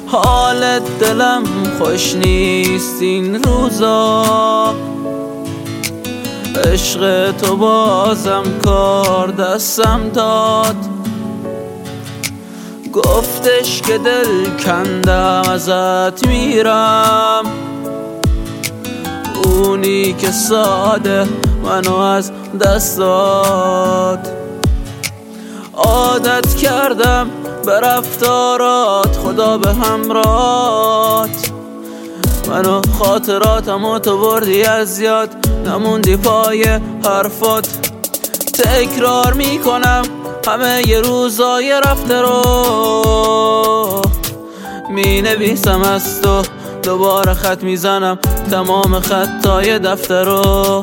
حالت دلم خوش نیست این روزا، عشق تو بازم کار دستم داد. گفتش که دل کندم ازت میرم، اونی که ساده منو از دست داد. عادت کردم به رفتارات، خدا به همراهات، منو خاطراتمو تو بردی از یاد، نموندی پای حرفات. تکرار میکنم همه ی روزای رفته رو، می نویسم از تو دوباره خط میزنم تمام خطای دفتر رو.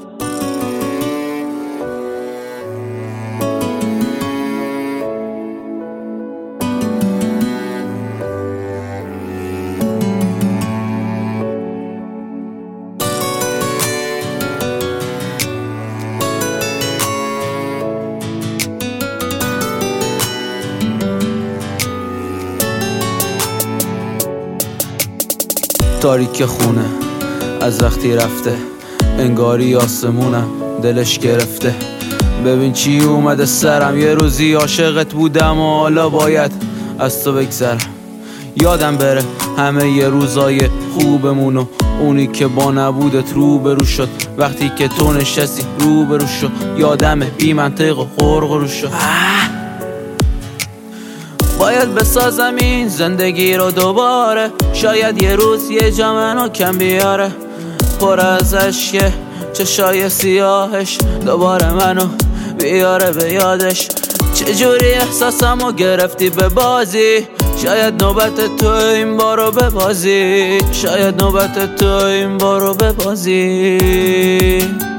تاریک خونه از وقتی رفته، انگاری آسمونم دلش گرفته. ببین چی اومده سرم، یه روزی عاشقت بودم و حالا باید از تو بگذرم. یادم بره همه ی روزای خوبمونو، اونی که با نبودت روبرو شد، وقتی که تو نشستی روبرو شد. یادمه بی منطق و غرغرو شد. باید بسازم این زندگی رو دوباره، شاید یه روز یه جا منو کم بیاره. پر از عشقه چشای سیاهش دوباره منو بیاره به یادش. چجوری احساسمو گرفتی به بازی، شاید نوبت تو این بارو ببازی، شاید نوبت تو این بارو ببازی.